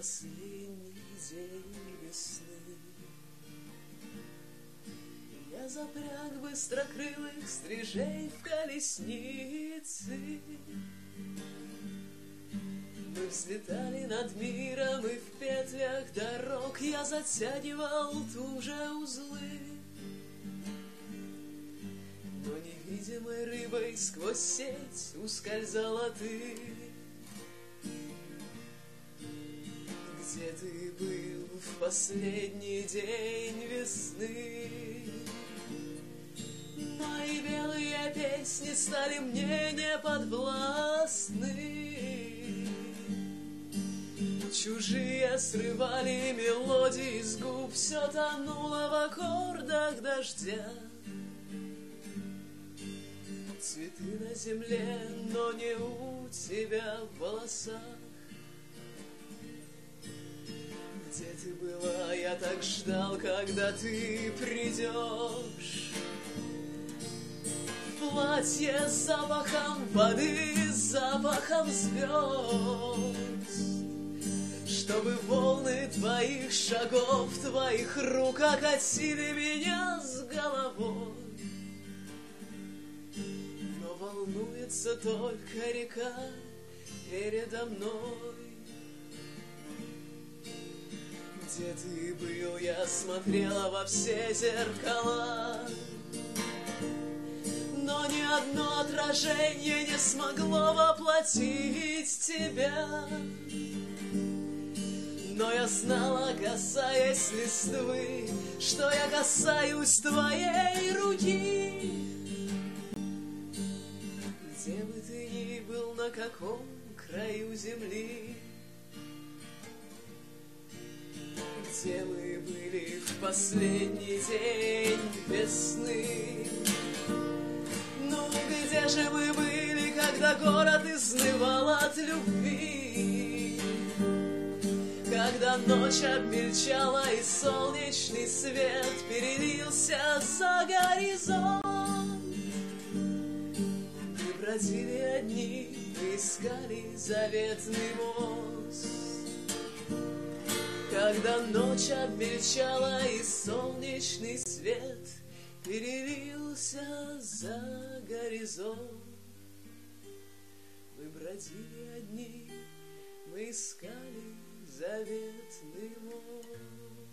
последний день весны. Я запряг быстрокрылых стрижей в колесницы. Мы взлетали над миром, и в петлях дорог я затягивал туже узлы. Но невидимой рыбой сквозь сеть ускользала ты. Где ты был в последний день весны? Мои белые песни стали мне неподвластны. Чужие срывали мелодии с губ, все тонуло в аккордах дождя. Цветы на земле, но не у тебя в волосах. Где ты была? Я так ждал, когда ты придешь. Платье с запахом воды, с запахом звезд. Чтобы волны твоих шагов, твоих рук окатили меня с головой. Но волнуется только река передо мной. Где ты был? Я смотрела во все зеркала, но ни одно отражение не смогло воплотить тебя. Но я знала, касаясь листвы, что я касаюсь твоей руки. Где бы ты ни был, на каком краю земли, где мы были в последний день весны? Ну, где же мы были, когда город изнывал от любви? Когда ночь обмельчала и солнечный свет перелился за горизонт. Мы бродили одни, мы искали заветный мост. Когда ночь обмельчала и солнечный свет перелился за горизонт. Мы бродили одни, мы искали заветный мост.